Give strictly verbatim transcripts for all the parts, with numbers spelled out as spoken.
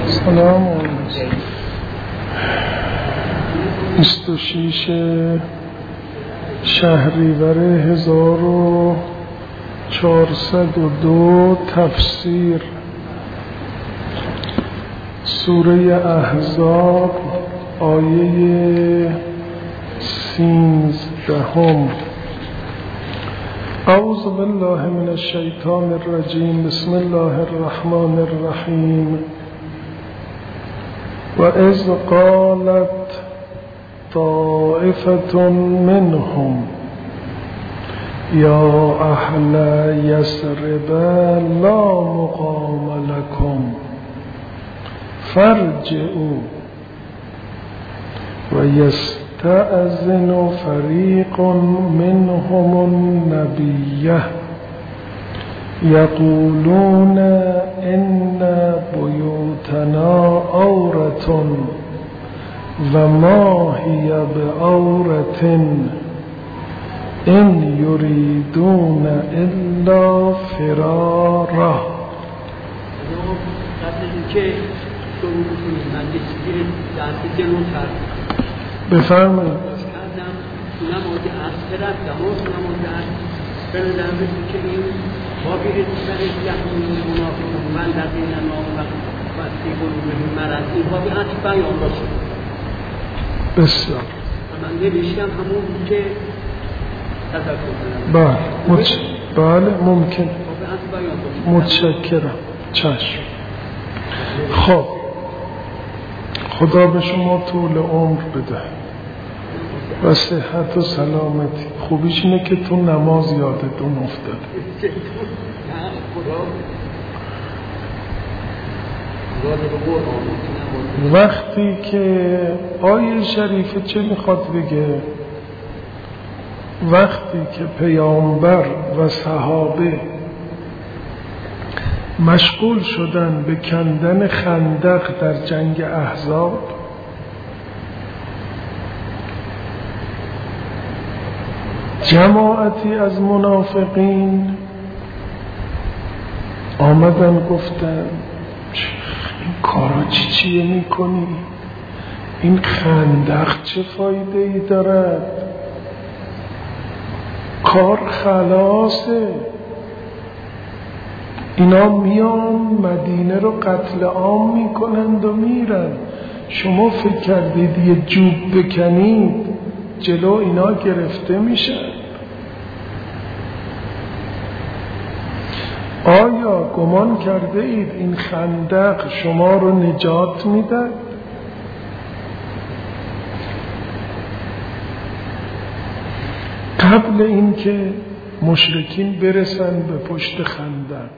سلام بیست و شش شهریور هزار و چهارصد و دو تفسیر سوره احزاب آیه سیزدهم. اعوذ بالله من الشیطان الرجیم. بسم الله الرحمن الرحیم. و اذ قالت طائفة منهم یا اهل یثرب لا مقام لكم فارجعوا و یستأذن فریق منهم النبی یقولون ان بیوتنا عورة و ما هی بعورة ان یریدون الا فرارا. بفرمایید. بسیار من نمیشم همون که بله مچ... بله ممکن. متشکرم. چشم. خب خدا به شما طول عمر بده و صحت و سلامتی. خوبیش اینه که تو نماز یادتون افتاده. وقتی که آیه شریفه چه میخواد بگه؟ وقتی که پیامبر و صحابه مشغول شدن به کندن خندق در جنگ احزاب، جماعتی از منافقین آمدن گفتن این کارا چی چیه میکنی؟ این خندق چه فایده ای دارد؟ کار خلاصه. اینا میان مدینه رو قتل عام میکنند و میرن. شما فکر کردید یه جوب بکنید جلو اینا گرفته میشن؟ آیا گمان کرده اید این خندق شما رو نجات میده؟ قبل اینکه مشرکین برسن به پشت خندق،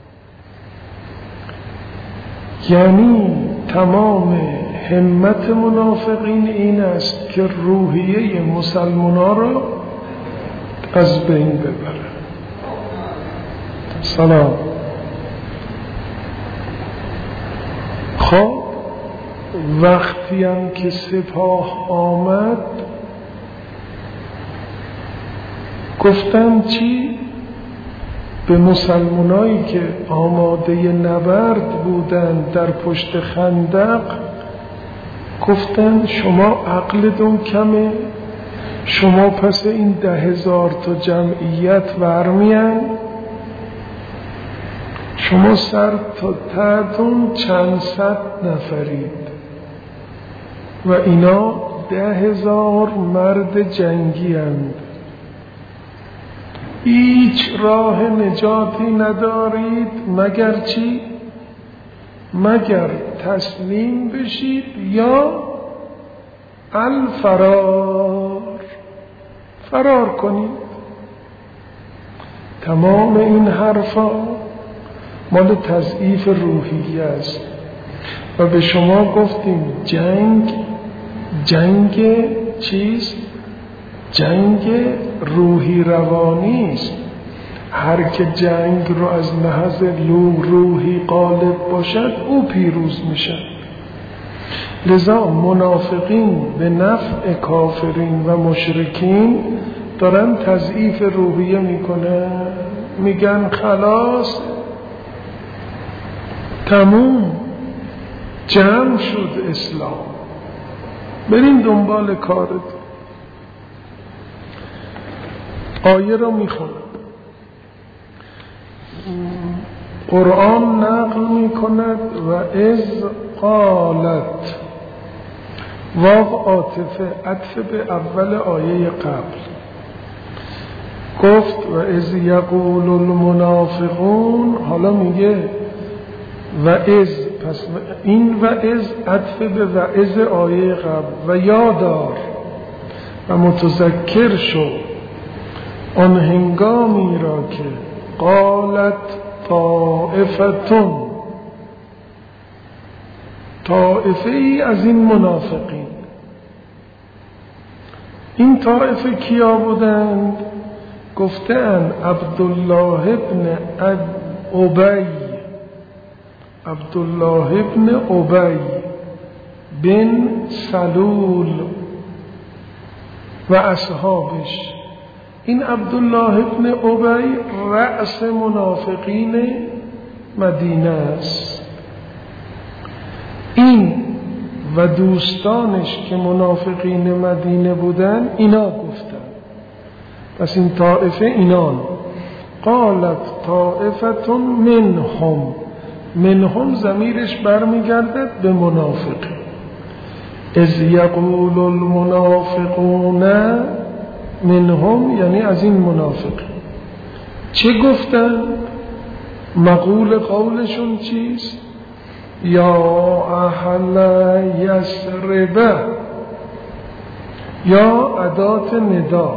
یعنی تمام همت منافقین این است که روحیه مسلمان‌ها رو از بین ببرن. سلام. خب وقتی هم که سپاه آمد گفتن چی؟ به مسلمانایی که آماده نبرد بودن در پشت خندق گفتن شما عقلتون کمه؟ شما پس این ده هزار تا جمعیت برمیان؟ شما سر تا تحتون چند صد نفرید و اینا ده هزار مرد جنگی هستند. هیچ راه نجاتی ندارید مگر چی؟ مگر تسلیم بشید یا الفرار، فرار کنید. تمام این حرفا مال تضعیف روحیه است و به شما گفتیم جنگ جنگ چیست؟ جنگ روحی روانی است. هر که جنگ رو از محض روحی غالب باشد او پیروز میشد. لذا منافقین به نفع کافرین و مشرکین دارن تضعیف روحیه میکنن، میگن خلاص تموم جمع شد اسلام. بریم دنبال کارت. آیه را میخونم. قرآن نقل میکند و از قالت، واو عاطفه، عطف به اول آیه قبل. گفت و از یقول المنافقون، حالا میگه و از، پس این و از عطف به و از آیه قبل. و یادار و متذکر شو آن هنگامی را که قالت طائفتون، طائفه ای از این منافقین. این طائفه کیا بودند؟ گفتند عبدالله ابن ابی، عبدالله ابن ابی بن سلول و اصحابش. این عبدالله ابن ابی رأس منافقین مدینه است. این و دوستانش که منافقین مدینه بودن اینا گفتن. پس این طائفه اینان. قالت طائفتون منهم، منهم ضمیرش برمیگردد به منافقین. اذ یقول المنافقون منهم، یعنی از این منافقین. چه گفتن؟ مقول قولشون چیست؟ یا اهل یثرب، یا ادات ندا،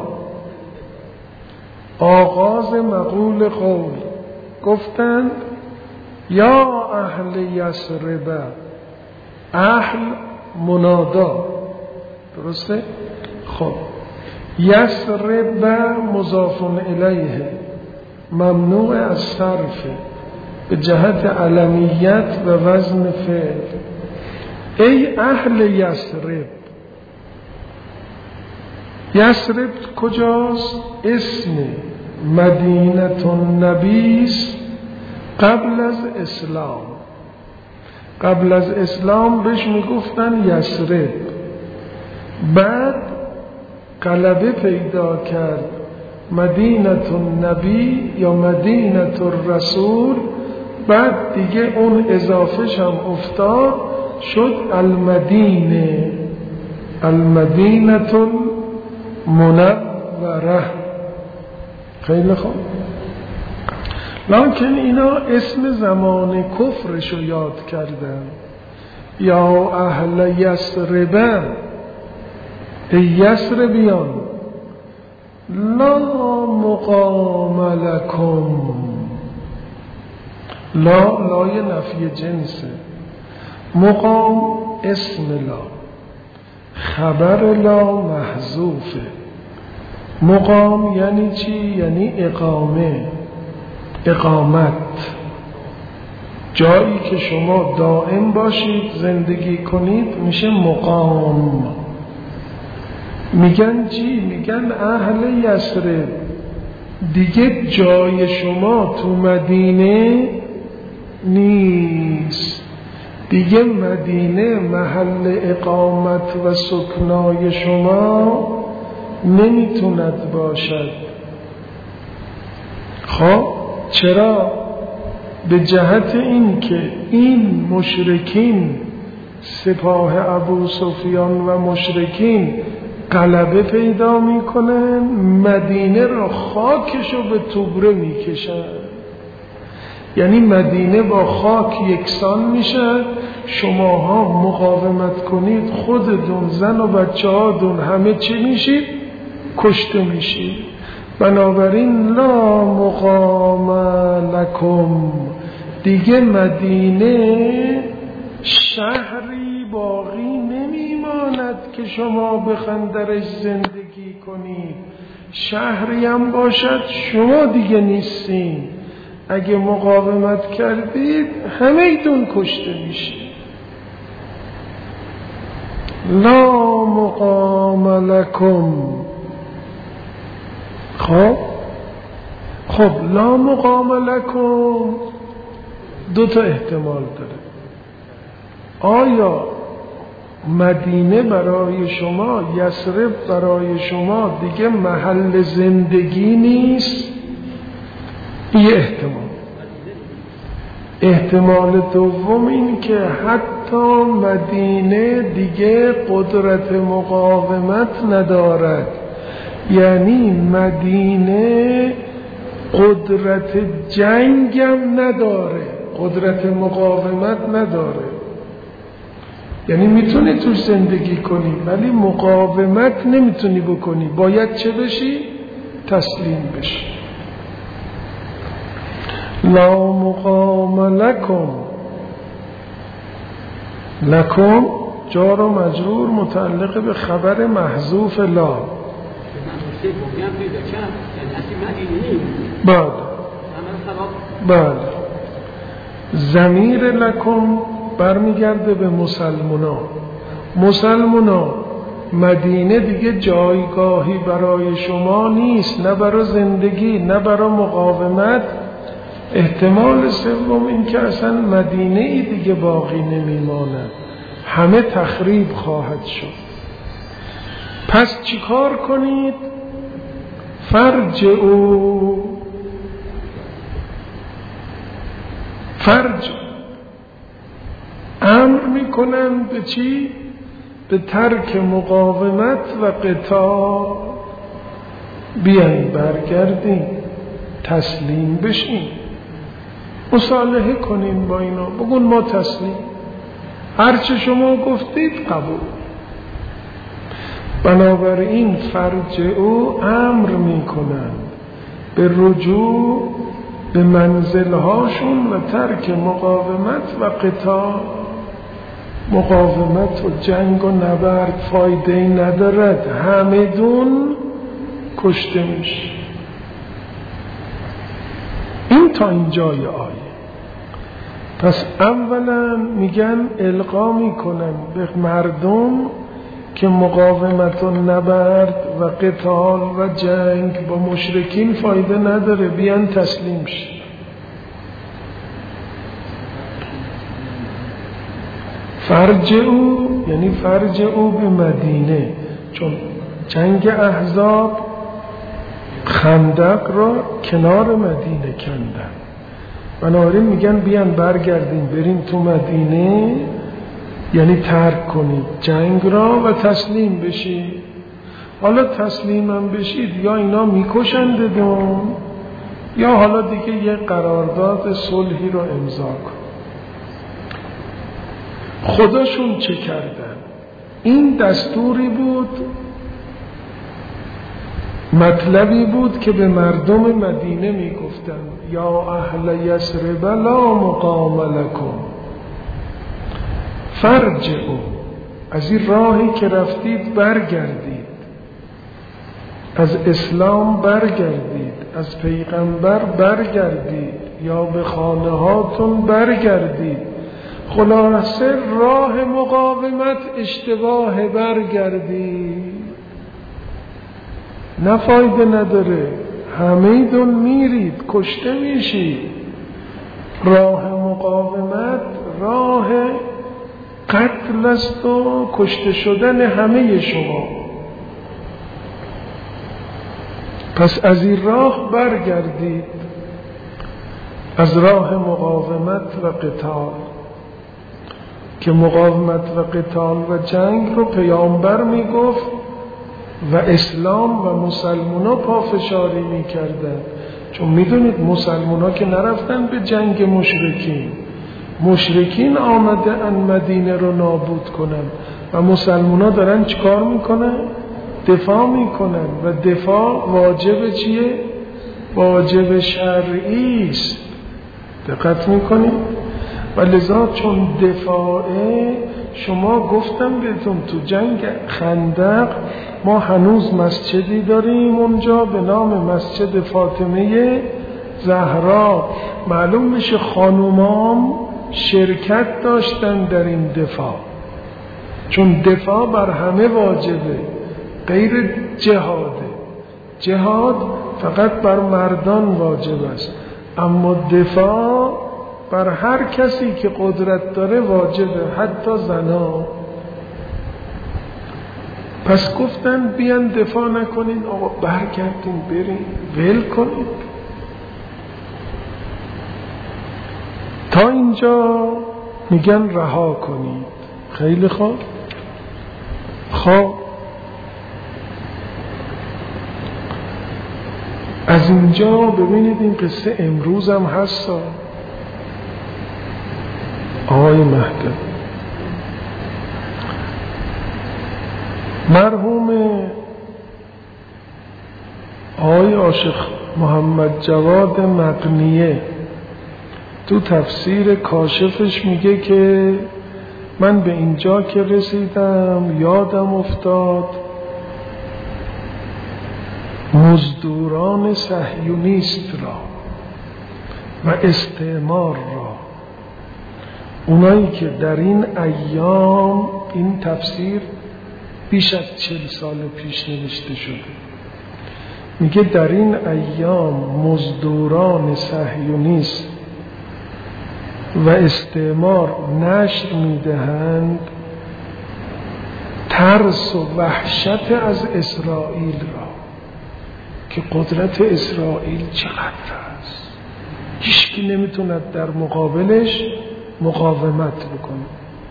آغاز مقول قول. گفتند یا اهل یثرب، اهل منادا، درسته؟ خب یثرب مضاف الیه، ممنوع از صرف به جهت علمیت و وزن فعل. ای اهل یثرب. یثرب کجاست؟ اسم مدینه النبی قبل از اسلام. قبل از اسلام بهش میگفتن یثرب. بعد غلبه پیدا کرد مدینه النبی یا مدینه الرسول، بعد دیگه اون اضافهش هم افتاد شد المدینه، المدینه المنوره. خیلی خوب. لکن اینا اسم زمان کفرشو یاد کردن. یا اهل یثرب، ای یثربیان، لا مقام لکم. لا لای نفی جنسه، مقام اسم لا، خبر لا محذوفه. مقام یعنی چی؟ یعنی اقامه، اقامت، جایی که شما دائم باشید زندگی کنید میشه مقام. میگن چی؟ میگن اهل یثرب دیگه جای شما تو مدینه نیست، دیگه مدینه محل اقامت و سکنای شما نمیتوند باشد. خب چرا؟ به جهت این که این مشرکین، سپاه ابو سفیان و مشرکین غلبه پیدا میکنن، مدینه را خاکشو به توبره میکشن. یعنی مدینه با خاک یکسان میشه. شماها مقاومت کنید، خودتون، زن و بچه هاتون همه چی میشید؟ کشته میشید. بنابراین لا مقام لکم، دیگه مدینه شهری باقی نمیماند که شما بخندرش زندگی کنید. شهری هم باشد شما دیگه نیستین. اگه مقاومت کردید همه ایتون کشته میشید. لا مقام لکم. خب خب لا مقام لکم دو تا احتمال داره. آیا مدینه برای شما، یثرب برای شما دیگه محل زندگی نیست؟ این احتمال. احتمال دوم این که حتی مدینه دیگه قدرت مقاومت ندارد، یعنی مدینه قدرت جنگم نداره، قدرت مقاومت نداره. یعنی میتونی توش زندگی کنی ولی مقاومت نمیتونی بکنی. باید چه بشی؟ تسلیم بشی. لا مقام لکم. لکم جار و مجرور متعلق به خبر محذوف لا. بعد بعد ضمیر لکم برمیگرده به مسلمونا. مسلمونا مدینه دیگه جایگاهی برای شما نیست، نه برای زندگی نه برای مقاومت. احتمال سوم این که اصلا مدینه ای دیگه باقی نمیماند، همه تخریب خواهد شد. پس چیکار کنید؟ فرجعوا. فرج امر میکنن به چی؟ به ترک مقاومت و قتال. بیاین برگردین، تسلیم بشین، مصالحه کنین با اینا، بگون ما تسلیم، هرچه شما گفتید قبول. بنابراین فرجعوا امر میکنن به رجوع به منزلهاشون و ترک مقاومت و قتال. مقاومت و جنگ و نبرد فایده ندارد، همه دون کشته میشه. این تا اینجای آیه. پس اولا میگن القا میکنن به مردم که مقاومت و نبرد و قتال و جنگ با مشرکین فایده نداره، بیان تسلیم شد. فرجعوا یعنی فرجعوا به مدینه، چون جنگ احزاب خندق را کنار مدینه کندن. بنابراین میگن بیان برگردیم بریم تو مدینه، یعنی ترک کنید جنگ را و تسلیم بشید. حالا تسلیمم بشید یا اینا میکشندتون یا حالا دیگه یه قرارداد صلحی رو امضا کن. خداشون چه کردن؟ این دستوری بود، مطلبی بود که به مردم مدینه میگفتن یا اهل یثرب لا مقام لکم فرجعوا، از این راهی که رفتید برگردید، از اسلام برگردید، از پیغمبر برگردید یا به خانه هاتون برگردید. خلاصه راه مقاومت اشتباه، برگردید، نه فایده نداره، همه دون میرید کشته میشید. راه مقاومت راه قتل است و کشته شدن همه شما. پس از این راه برگردید، از راه مقاومت و قتال، که مقاومت و قتال و جنگ رو پیامبر میگفت و اسلام و مسلمونا پافشاری میکردن. چون میدونید مسلمونا که نرفتن به جنگ مشرکین، مشرکین آمدن مدینه رو نابود کنن و مسلمونا دارن چیکار میکنن؟ دفاع میکنن. و دفاع واجب چیه؟ واجب شرعی است. دقت میکنید؟ و لذا چون دفاعه، شما گفتم بهتون تو جنگ خندق ما هنوز مسجدی داریم اونجا به نام مسجد فاطمه زهرا. معلوم میشه خانومام شرکت داشتن در این دفاع، چون دفاع بر همه واجبه غیر جهاده. جهاد فقط بر مردان واجب است، اما دفاع بر هر کسی که قدرت داره واجبه، حتی زنا. پس گفتن بیان دفاع نکنین، آقا برگردین برین ول کنید. تا اینجا میگن رها کنید. خیلی خوب. خب از اینجا ببینید این قصه امروز هم هست. آقای مهدی مرحوم آقای عاشق محمد جواد مقنیه تو تفسیر کاشفش میگه که من به اینجا که رسیدم یادم افتاد مزدوران صهیونیست را و استعمار را، اونایی که در این ایام، این تفسیر بیش از چل سال پیش نوشته شده، میگه در این ایام مزدوران صهیونیست و استعمار نشر میدهند ترس و وحشت از اسرائیل را، که قدرت اسرائیل چقدر است، هیچکی نمیتوند در مقابلش مقاومت بکنه.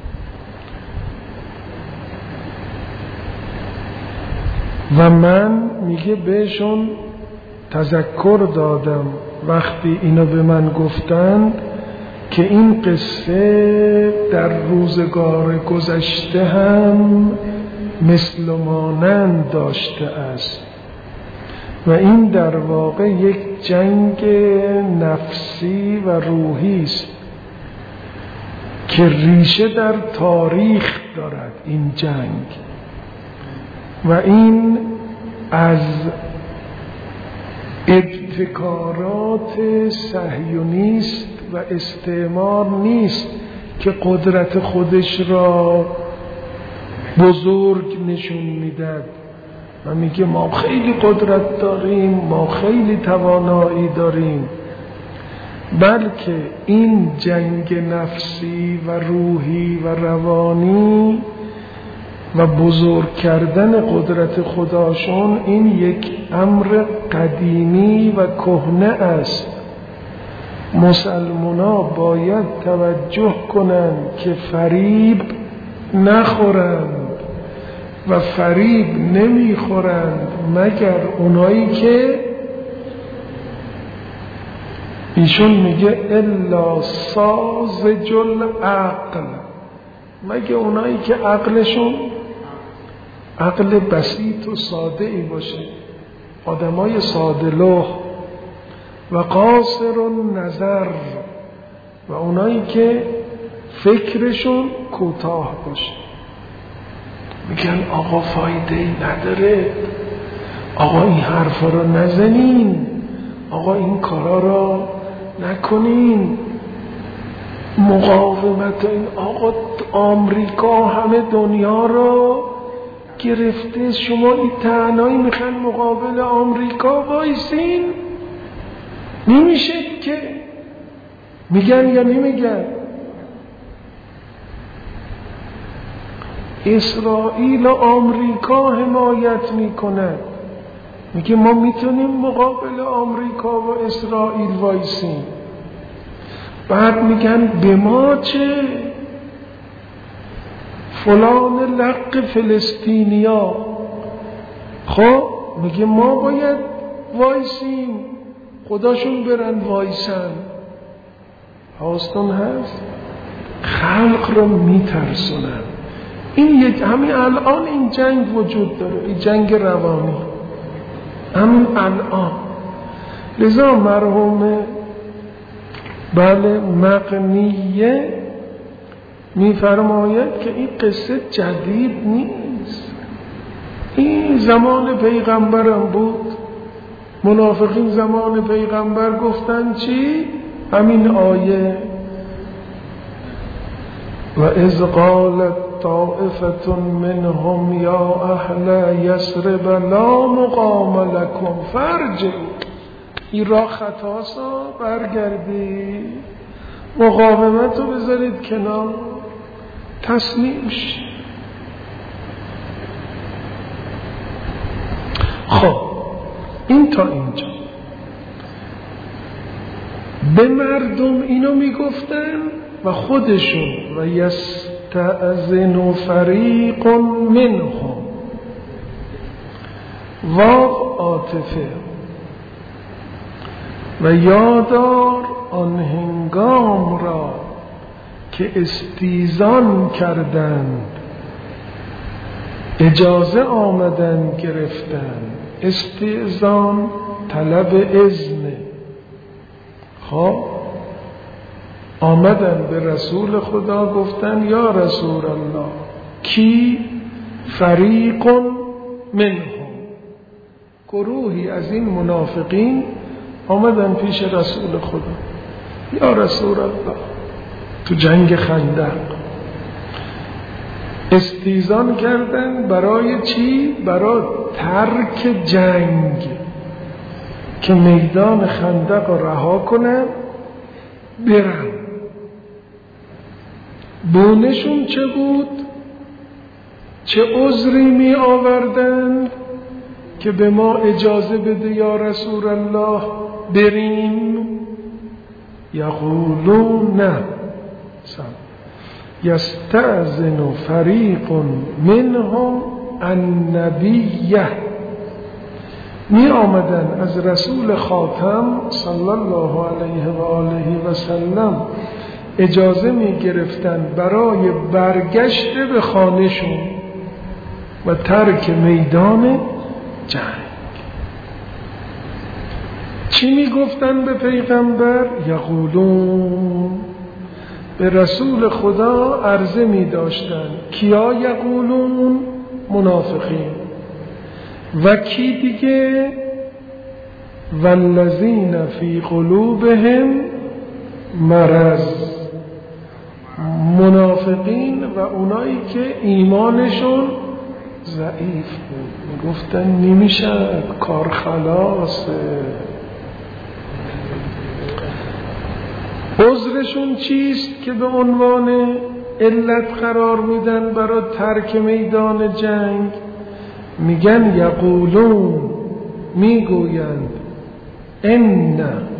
و من میگه بهشون تذکر دادم وقتی اینو به من گفتند که این قصه در روزگار گذشته هم مثل و مانند داشته است و این در واقع یک جنگ نفسی و روحی است که ریشه در تاریخ دارد. این جنگ و این از ابتکارات صهیونیست و استعمار نیست که قدرت خودش را بزرگ نشون میدهد و میگه ما خیلی قدرت داریم، ما خیلی توانایی داریم، بلکه این جنگ نفسی و روحی و روانی و بزرگ کردن قدرت خداشون این یک امر قدیمی و کهنه است. مسلمانا باید توجه کنند که فریب نخورند و فریب نمیخورند مگر اونایی که ایشون میگه الا ساذج العقل، مگه اونایی که عقلشون عقل بسیط و ساده ای باشه، آدمای ساده لوح و قاصر النظر و اونایی که فکرشون کوتاه باشه. میگن آقا فایده ای نداره، آقا این حرفا رو نزنین، آقا این کارا رو نکنین، مقاومت این. آقا آمریکا همه دنیا رو گرفته، شما این تنهایی میخوان مقابل آمریکا وایسین؟ نمیشه که. میگن یا نمیگن؟ اسرائیل و آمریکا حمایت میکنند، میگه ما میتونیم مقابل آمریکا و اسرائیل وایسیم. بعد میگن به ما چه؟ فلان لق فلسطینیا. خب میگه ما باید وایسیم، خداشون برن وایسن. حواستون هست؟ خلق رو میترسونن. این یک همین الان این جنگ وجود داره، این جنگ روانی همین الان. لذا مرحوم بله مقنیه میفرماید که این قصه جدید نیست، این زمان پیغمبرم بود. منافقین زمان پیغمبر گفتن چی؟ همین آیه و اذ قالت طائفة منهم یا اهل یثرب لا مقام لکم فارجعوا. این راه خطاسا برگردی. مقاومت رو بذارید کنار، تسلیم شید. خب این تا اینجا به مردم اینو میگفتن و خودشون و یستأذن فریق منهم واو عاطفه و یادار آن هنگام را که استیزان کردند، اجازه آمدن گرفتن. استیزان طلب اذن. خب آمدن به رسول خدا گفتن یا رسول الله، کی؟ فریق منهم، گروهی از این منافقین آمدن پیش رسول خدا، یا رسول الله تو جنگ خندق استیزان کردن. برای چی؟ برای ترک جنگ، که میدان خندق رو رها کنن برن. بونشون چه بود؟ چه عذری می آوردن که به ما اجازه بده یا رسول الله بریم؟ یقولون نه یستأذن فریق منهم النبیه، می آمدن از رسول خاتم صلی الله علیه و آله و سلم اجازه می گرفتن برای برگشت به خانهشون و ترک میدان جنگ. چی می گفتن به پیغمبر؟ یقولون، به رسول خدا عرضه می داشتن. کیا یقولون؟ منافقین. و کی دیگه؟ والذین فی قلوبهم مرض، منافقین و اونایی که ایمانشون ضعیف بود. گفتن نمیشه، کار خلاصه. عذرشون چیست که به عنوان علت قرار میدن برای ترک میدان جنگ؟ میگن یقولون، میگویند ان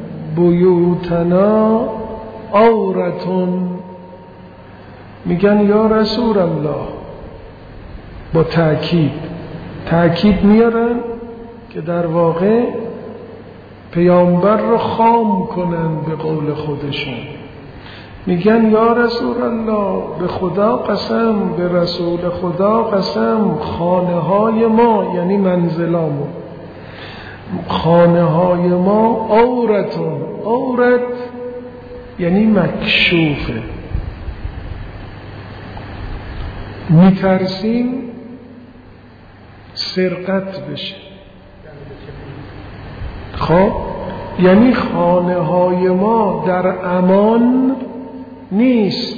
بیوتنا عورتون، میگن یا رسول الله، با تأکید تأکید میارن که در واقع پیامبر رو خام کنن به قول خودشون. میگن یا رسول الله، به خدا قسم، به رسول خدا قسم، خانه های ما یعنی منزلامون، خانه های ما عورتون، عورت یعنی مکشوفه، میترسیم سرقت بشه. خب یعنی خانه های ما در امان نیست،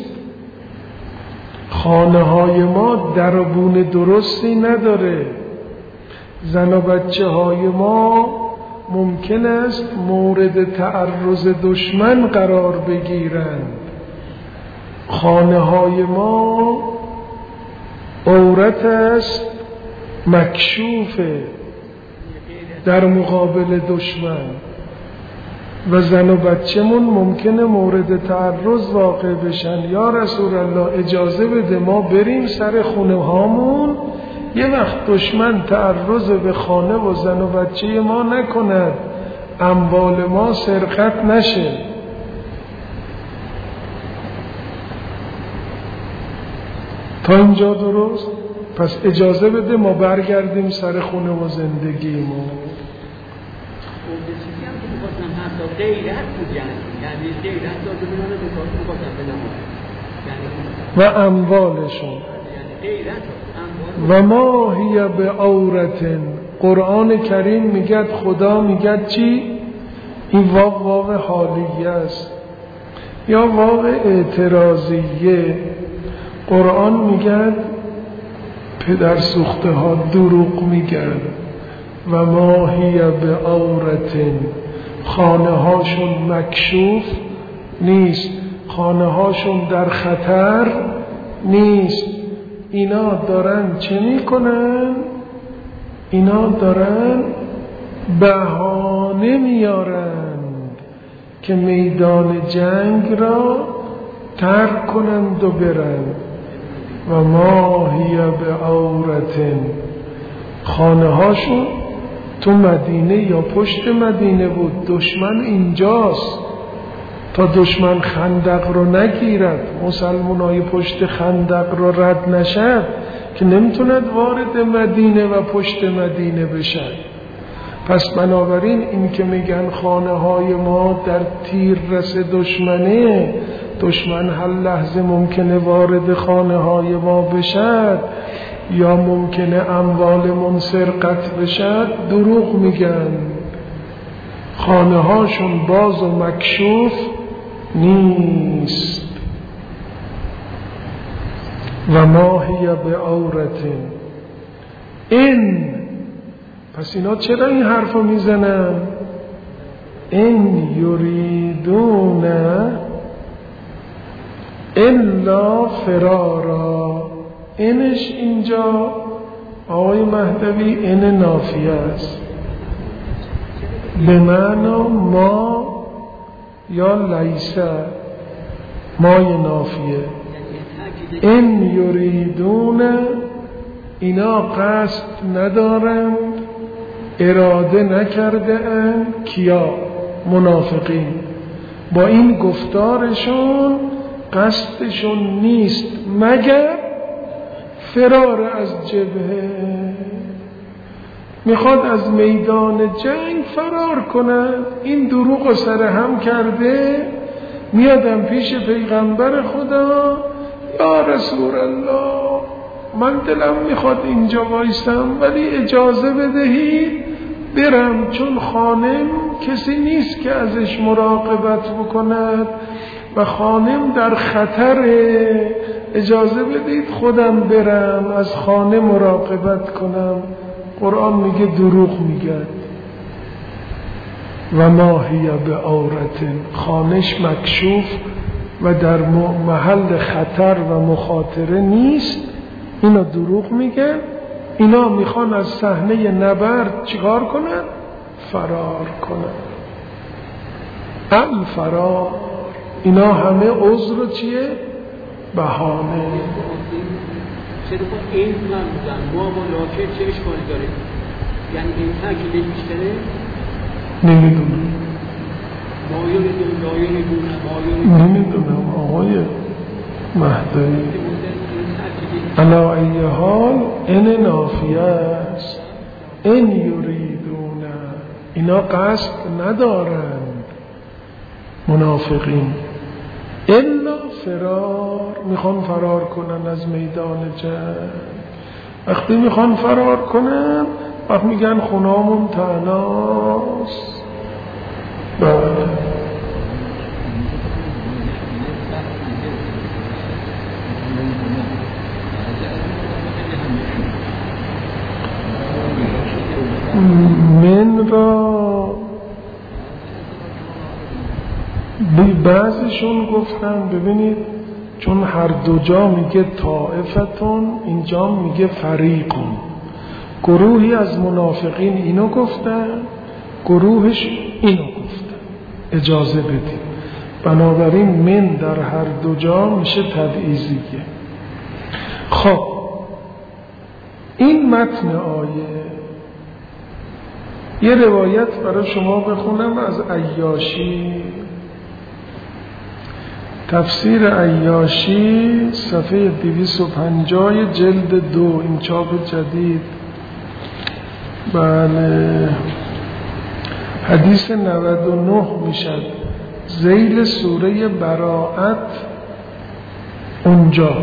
خانه های ما دربون درستی نداره، زن و بچه های ما ممکن است مورد تعرض دشمن قرار بگیرند. خانه های ما عورت است، مکشوفه در مقابل دشمن، و زن و بچه‌مون ممکنه مورد تعرض واقع بشن. یا رسول الله اجازه بده ما بریم سر خونه هامون، یه وقت دشمن تعرض به خانه و زن و بچه ما نکند، اموال ما سرقت نشه. تا اینجا درست؟ پس اجازه بده ما برگردیم سر خونه و زندگیمون. و اموالشون و ما هی به عورتن. قرآن کریم میگه، خدا میگه چی؟ این واو واو حالیه است یا واو اعتراضیه. قرآن میگه پدر سوخته ها دروغ میگن. و ما هی به عورتن، خانه هاشون مکشوف نیست، خانه هاشون در خطر نیست. اینا دارن چه میکنن؟ اینا دارن بهانه میارند که میدان جنگ را ترک کنند و برند. و ما هی به عورتن، خانه هاشون تو مدینه یا پشت مدینه بود، دشمن اینجاست. تا دشمن خندق رو نگیرد، مسلمانای پشت خندق رو رد نشد که نمیتوند وارد مدینه و پشت مدینه بشد. پس بنابراین این که میگن خانه های ما در تیر رس دشمنه، دشمن هر لحظه ممکنه وارد خانه های ما بشد یا ممکنه اموال من سرقت بشد، دروغ میگن. خانه هاشون باز و مکشوف نیست. و ما هی به عورتن این، پس اینا چرا این حرفو میزنن؟ این یریدون الا فرارا. اینش اینجا آقای مهدوی این نافیه است، به معنی ما یا لیسه، مای نافیه. این یریدون، اینا قصد ندارند، اراده نکرده اند. کیا؟ منافقین. با این گفتارشون قصدشون نیست مگر فرار از جبهه، میخواد از میدان جنگ فرار کند. این دروغ رو سرهم کرده، میادم پیش پیغمبر خدا، یا رسول الله من دلم میخواد اینجا وایستم ولی اجازه بدهید برم، چون خانم کسی نیست که ازش مراقبت بکند و خانم در خطره، اجازه بدید خودم برم از خانه مراقبت کنم. قرآن میگه دروغ میگه. و ما هی به عورتن، خانش مکشوف و در محل خطر و مخاطره نیست. اینا دروغ میگه. اینا میخوان از صحنه نبرد چیکار کنن؟ فرار کنن. الفرار. اینا همه عذر چیه؟ بهانه. چرا با این من بودن ما با لاکه چه اشکالی داره؟ یعنی این تاکیدش بیشتره؟ نمیدونم مایون دون لایون دون مایون نمیدونم آقای مهدوی. علا ای حال این نافیه است. این یریدون، اینا قصد ندارند منافقین، الا فرار، میخوان فرار کنن از میدان جنگ. وقتی میخوان فرار کنن وقت میگن خونامون تناست. بله من را بعضیشون گفتن ببینید چون هر دو جا میگه طائفتون، اینجا میگه فریقون، گروهی از منافقین اینو گفتن، گروهش اینو گفتن، اجازه بدید. بنابراین من در هر دو جا میشه تبعیضیه. خب این متن آیه، یه روایت برای شما بخونم از عیاشی، تفسیر عیاشی صفحه دویست و پنجاه جلد دو، این چاپ جدید. بله حدیث نود و نه میشد، ذیل سوره براءت اونجا.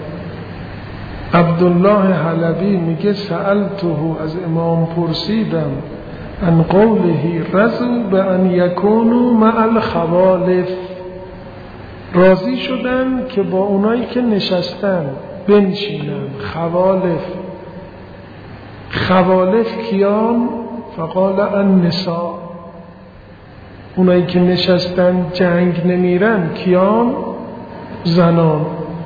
عبدالله حلبی میگه سألته، از امام پرسیدم، ان قوله رضوا بان یکونوا مع الخوالف، راضی شدن که با اونایی که نشستن بنشینن. خوالف، خوالف کیان؟ فقال النساء، اونایی که نشستن جنگ نمیرن کیان؟ زنان.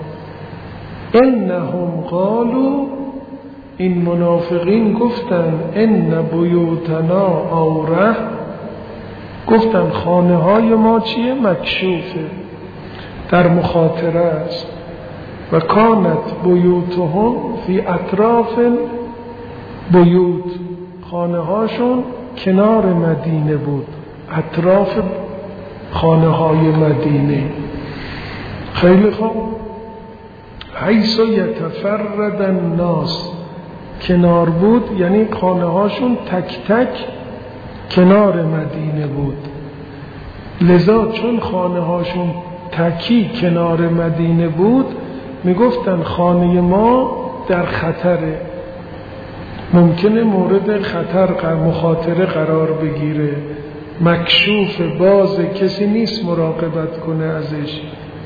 انهم قالوا، این منافقین گفتن، ان بیوتنا عوره، گفتن خانه های ما چیه؟ مکشوفه، در مخاطره است. و کانت بیوتهم فی اطراف بیوت، خانه هاشون کنار مدینه بود، اطراف خانه های مدینه. خیلی خوب. حیث یتفرد الناس، کنار بود یعنی خانه هاشون تک تک کنار مدینه بود. لذا چون خانه هاشون تکی کنار مدینه بود میگفتن خانه ما در خطره، ممکنه مورد خطر مخاطره قرار بگیره، مکشوف، باز، کسی نیست مراقبت کنه ازش.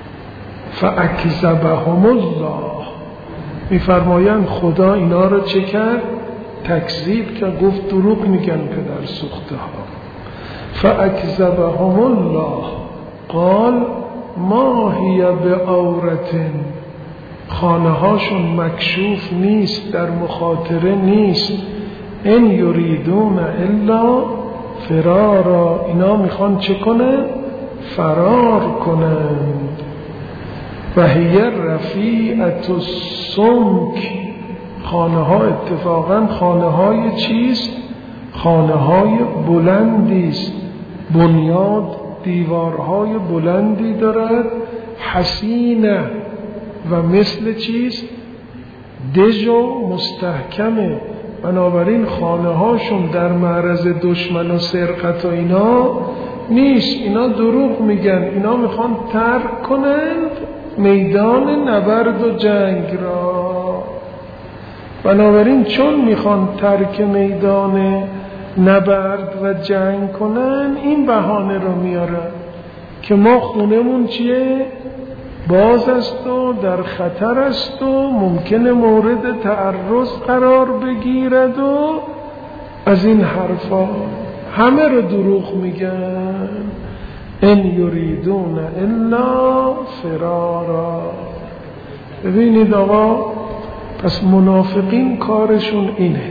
فاکذبهم الله، میفرمایند خدا اینا رو چه کرد؟ تکذیب که گفت دروغ میگن پدر سوخته ها. فاکذبهم الله قال ما هی بعورة، خانه هاشون مکشوف نیست، در مخاطره نیست. ان یریدون الا فرارا، اینا میخوان چه کنن؟ فرار کنند. و هی رفیعة السمک، خانه ها اتفاقا خانه های چیست؟ خانه های بلندی است، بنیاد دیوارهای بلندی دارد، حسینه و مثل چیست؟ دژ و مستحکمه. بنابراین خانه هاشون در معرض دشمن و سرقت و اینا نیست. اینا دروغ میگن، اینا میخوان ترک کنند میدان نبرد و جنگ را. بنابراین چون میخوان ترک میدان نبرد و جنگ کنن، این بهانه رو میارن که ما خونمون چیه؟ باز است و در خطر است و ممکنه مورد تعرض قرار بگیرد و از این حرفا. همه رو دروغ میگن. ان یریدون الا فرارا. ببینید آقا، پس منافقین کارشون اینه،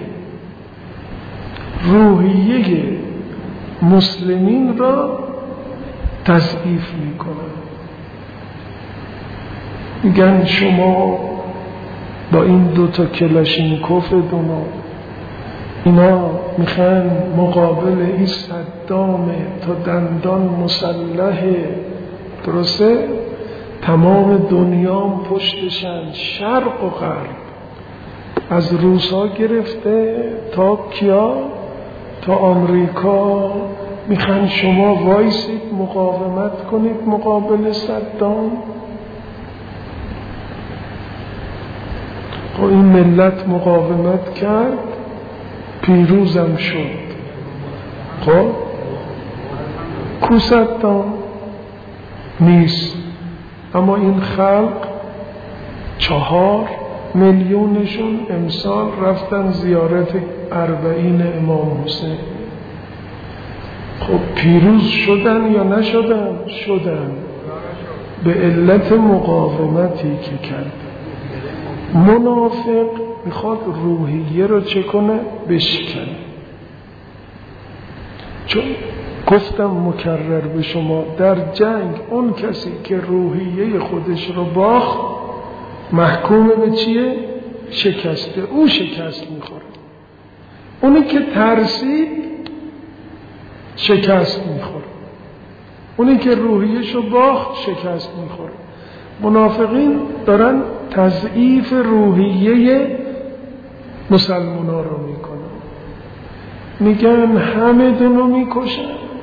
روحیه مسلمین را تضعیف میکنن. میگن شما با این دوتا کلاشینکوف دونو اینا میخوان مقابل این صدام تا دندان مسلحه، درسته؟ تمام دنیا پشتشن، شرق و غرب، از روسا گرفته تا کیا؟ تا آمریکا. میخوان شما وایسید مقاومت کنید مقابل صدام. خب این ملت مقاومت کرد، پیروزم شد. خب کو صدام؟ نیست. اما این خلق چهار میلیونشون امسال رفتن زیارت اربعین امام حسین. خب پیروز شدن یا نشدن؟ شدن، به علت مقاومتی که کرد. منافق میخواد روحیه رو چه کنه؟ بشکنه. چون گفتم مکرر به شما، در جنگ اون کسی که روحیه خودش رو باخت محکوم به چیه؟ شکسته. او شکست میخوره. اونی که ترسید شکست میخوره. اونی که روحیه‌ش رو باخت شکست میخوره. منافقین دارن تضعیف روحیه مسلمان ها رو میکنن. میگن همه دونو میکشن.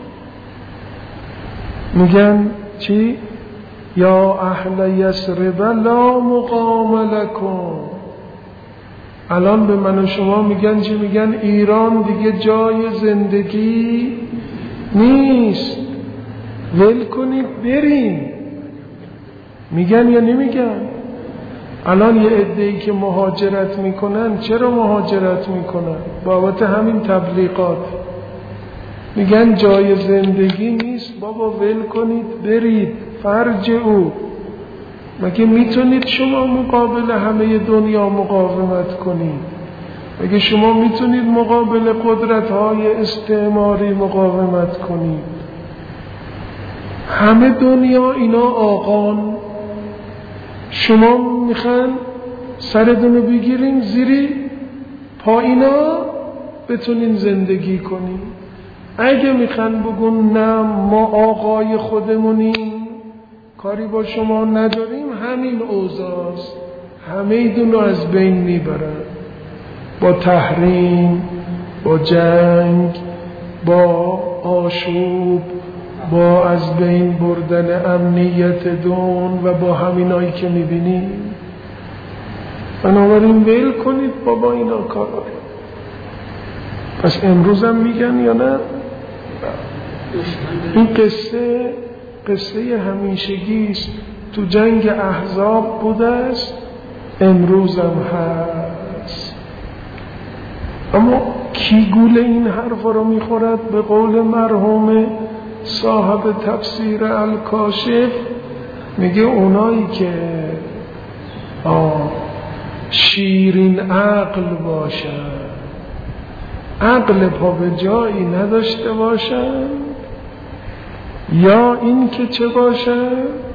میگن چی؟ یا اهل یثرب لا مقام لکم. الان به من و شما میگن چی؟ میگن ایران دیگه جای زندگی نیست، ول کنید بریم. میگن یا نمیگن؟ الان یه عده‌ای که مهاجرت میکنن، چرا مهاجرت میکنن؟ بابت همین تبلیغات. میگن جای زندگی نیست، بابا ول کنید برید، فرج او. مگه میتونید شما مقابل همه دنیا مقاومت کنید؟ مگه شما میتونید مقابل قدرت‌های استعماری مقاومت کنید؟ همه دنیا اینا آقان، شما میخوان سرتون رو بگیرین زیری پا اینا بتونین زندگی کنین. اگه میخوان بگون نه ما آقای خودمونیم کاری با شما نداریم، همین اوضاعست، همه ایدون رو از بین میبرن با تحریم، با جنگ، با آشوب، با از بین بردن امنیت دون و با همینایی که میبینیم. بنابراین ویل کنید بابا اینا کارا. پس امروز هم میگن یا نه؟ این قصه قصه همیشگیست، تو جنگ احزاب بوده است، امروز هم هست. اما کی گول این حرف رو میخورد؟ به قول مرحوم صاحب تفسیر الکاشف میگه اونایی که آه شیرین عقل باشن، عقل پا به جایی نداشته باشن، یا این که چه باشن؟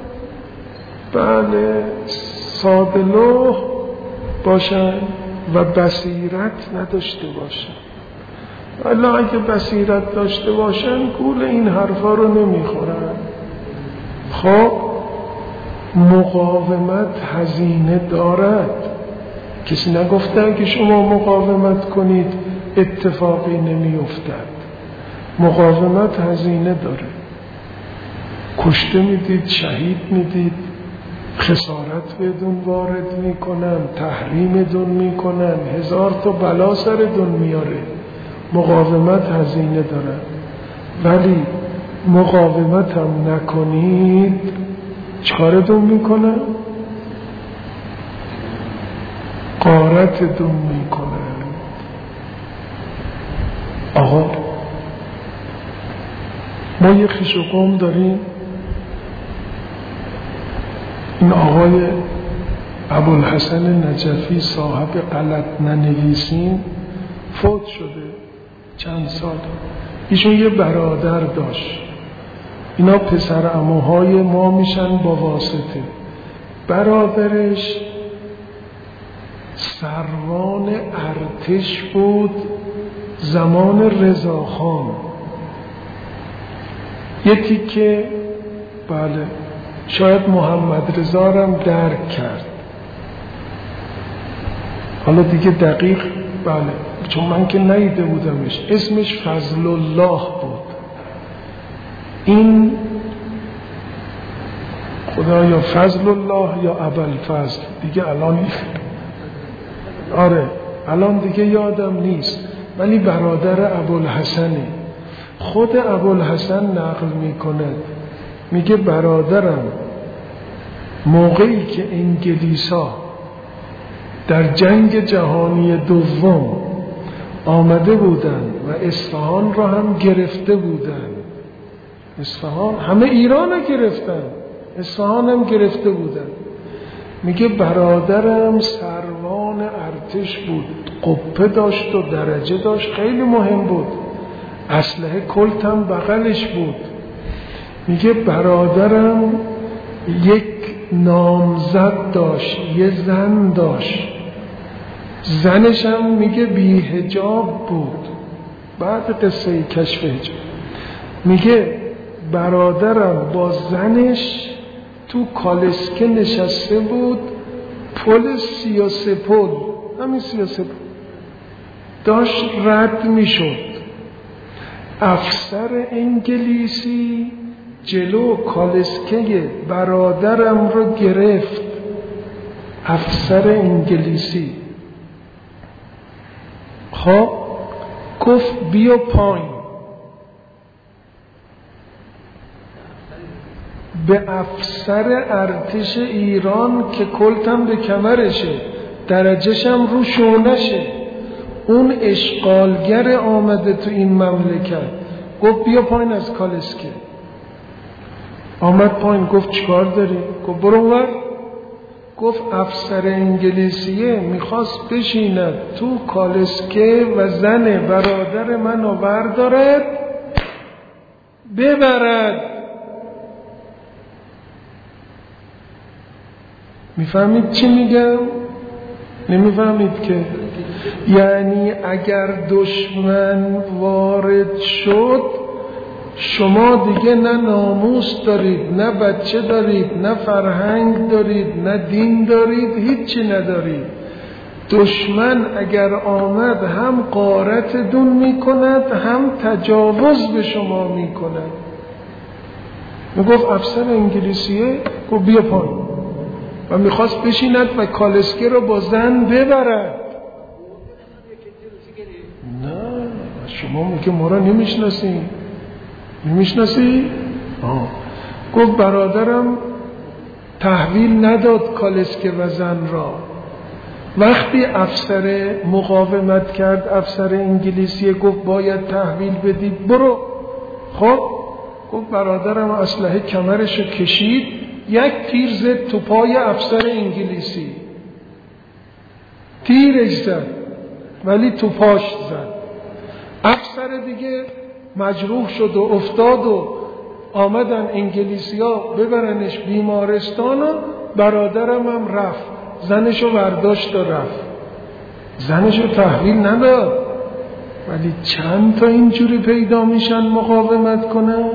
بله سادلوح باشن و بصیرت نداشته باشن. الا اگه بصیرت داشته باشن گول این حرفا رو نمیخورن. خب مقاومت هزینه دارد. کسی نگفته که شما مقاومت کنید اتفاقی نمیافتد. مقاومت هزینه داره، کشته میدید، شهید میدید، خسارت بدون وارد میکنن، تحریم دون میکنن، هزار تا بلا سر دون میاره. مقاومت هزینه داره، ولی مقاومت هم نکنید چکار دون میکنن؟ غارت دون میکنن. آقا ما یه خویش و قوم داریم، این آقای ابوالحسن نجفی صاحب غلط ننویسین فوت شده چند سال. ایشون یه برادر داشت، اینا پسر عموهای ما میشن با واسطه. برادرش سروان ارتش بود زمان رضاخان. یکی که بله شاید محمد رضا هم درک کرد، حالا دیگه دقیق بله چون من که ندیده بودمش. اسمش فضل الله بود. این خدا یا فضل الله یا ابوالفضل دیگه الان آره الان دیگه یادم نیست، ولی برادر ابوالحسنه. خود ابوالحسن نقل میکنه، میگه برادرم موقعی که انگلیسا در جنگ جهانی دوم آمده بودن و اصفهان را هم گرفته بودن، اصفهان همه ایران را گرفتن، اصفهان هم گرفته بودن. میگه برادرم سروان ارتش بود، قبه داشت و درجه داشت، خیلی مهم بود، اسلحه کلت هم بغلش بود. میگه برادرم یک نامزد داشت، یه زن داشت، زنش هم میگه بی حجاب بود. بعد قصه کشف حجاب میگه برادرم با زنش تو کالسکه نشسته بود، پل سیاسپل، همین سیاسپل داشت رد میشد. افسر انگلیسی جلو کالسکه برادرم رو گرفت. افسر انگلیسی خب گفت بیا پایین. به افسر ارتش ایران که کلتم به کمرشه، درجهشم رو شونشه، اون اشغالگر آمده تو این مملکت، گفت بیا پایین از کالسکه. آمد پایین، گفت چیکار داری؟ گفت برو اونور. گفت افسر انگلیسیه میخواست بشیند تو کالسکه و زن برادر منو بردارد ببرد. میفهمید چی میگم؟ نمیفهمید که؟ یعنی اگر دشمن وارد شد شما دیگه نه ناموس دارید، نه بچه دارید، نه فرهنگ دارید، نه دین دارید، هیچی ندارید. دشمن اگر آمد هم غارت دون میکند هم تجاوز به شما میکند. میگفت افسر انگلیسیه گفت بیا پایین و میخواست بشیند و کالسکه رو با زن ببرد. نه شما میگه ما را نمیشناسی نمیشناسی؟ آه. گفت برادرم تحویل نداد کالسکه و زن را. وقتی افسر مقاومت کرد، افسر انگلیسی گفت باید تحویل بدید برو. خب گفت برادرم اسلحه کمرشو کشید، یک تیر زد تو پای افسر انگلیسی، تیرش زد ولی تو پاش زد. افسر دیگه مجروح شد و افتاد و آمدن انگلیسی ها ببرنش بیمارستان و برادرم هم رفت، زنشو برداشت و رفت. زنشو تحویل نداد ولی چند تا اینجوری پیدا میشن مقاومت کنن.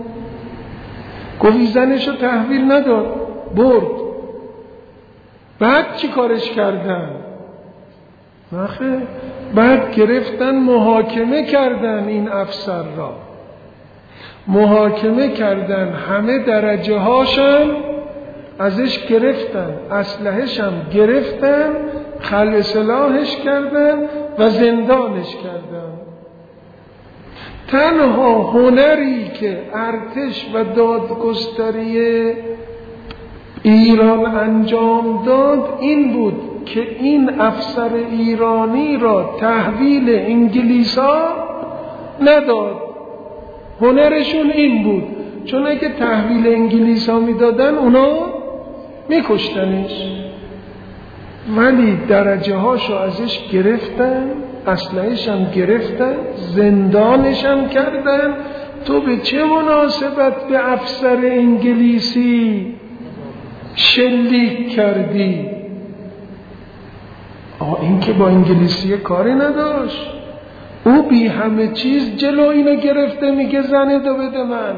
گفت زنشو تحویل نداد برد. بعد چی کارش کردن؟ نخه بعد گرفتن محاکمه کردن این افسر را، محاکمه کردن، همه درجه هاشم ازش گرفتن، اسلحه‌ش هم گرفتن، خلع سلاحش کردن و زندانش کردن. تنها هنری که ارتش و دادگستری ایران انجام داد این بود که این افسر ایرانی را تحویل انگلیسا نداد. هنرشون این بود، چون اگه تحویل انگلیسا میدادن اونا میکشتنش، ولی درجه هاشو ازش گرفتن، اسلحه‌ش هم گرفتن، زندانش هم کردن. تو به چه مناسبت به افسر انگلیسی شلیک کردی؟ آه این که با انگلیسی کاری نداشت، او بی همه چیز جلو اینو گرفته، میگه زنه دو بده من.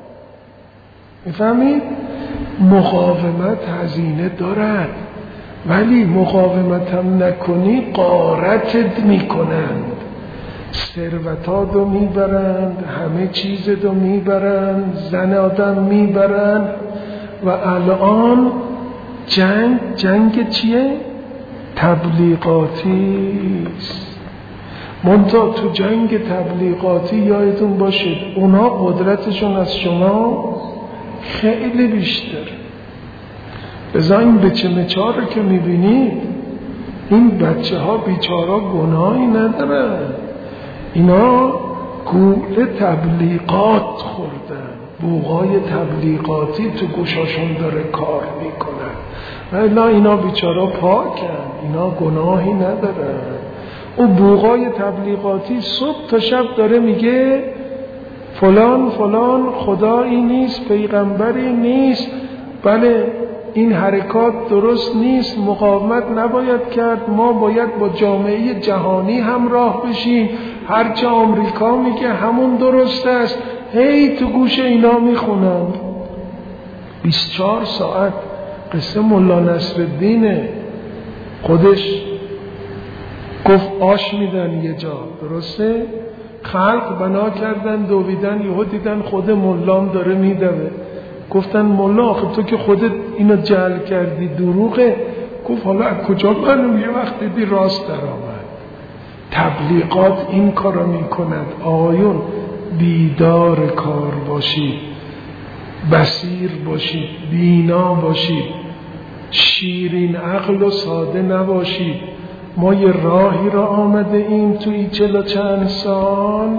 میفهمید؟ مقاومت هزینه دارد، ولی مقاومت هم نکنی غارتت میکنند، ثروتات رو میبرند، همه چیز رو میبرند، زن آدم میبرند. و الان جنگ جنگ چیه؟ تبلیغاتی است. منتها تو جنگ تبلیغاتی یادتون باشه اونا قدرتشون از شما خیلی بیشتر. بذار این بچه مچار رو که میبینید، این بچه ها بیچارا گناهی ندارن، اینا گول تبلیغات خوردن، بوغای تبلیغاتی تو گوشاشون داره کار میکنن. ولی اینا بیچارا پاکن، اینا گناهی ندارن. او بوغای تبلیغاتی صبح تا شب داره میگه فلان فلان خدایی نیست، پیغمبری نیست، بله این حرکات درست نیست، مقاومت نباید کرد، ما باید با جامعه جهانی همراه بشیم، هرچه آمریکا میگه همون درست است. هی تو گوش اینا میخونن بیست و چهار ساعت. قصه مولا نصرالدینه، خودش گفت آش میدن یه جا، درسته؟ خلق بنا کردن دویدن، یهو دیدن خود مولام داره میدوه. گفتن مولا آخه تو که خودت اینو جعل کردی دروغه. گفت حالا از کجا معلوم؟ یه وقت دیدی راست در آمد. تبلیغات این کارو میکند. آقایون بیدار کار باشید، بصیر باشید، بینا باشید، شیرین عقل و ساده نباشید. ما یه راهی را آمده ایم توی چل و چند سال،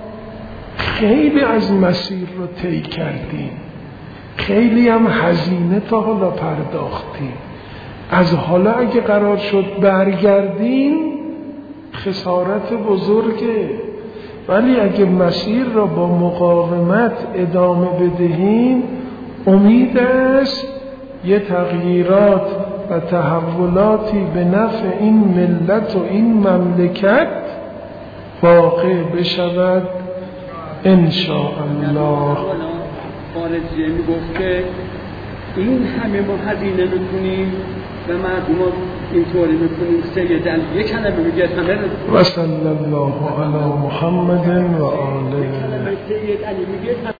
خیلی از مسیر رو طی کردیم، خیلی هم هزینه تا حالا پرداختیم، از حالا اگه قرار شد برگردیم خسارت بزرگه، ولی اگه مسیر را با مقاومت ادامه بدهیم امید است یه تغییرات و تحولاتی به نفع این ملت و این مملکت واقع بشود انشاءالله. خارجیه میگفت که این همه ما هزینه میکنیم و مردم ها اینطوری میکنیم، سید علی یک کلمه میگه همه رو و صلی الله علی محمد و آله. یک کلمه سید علی میگه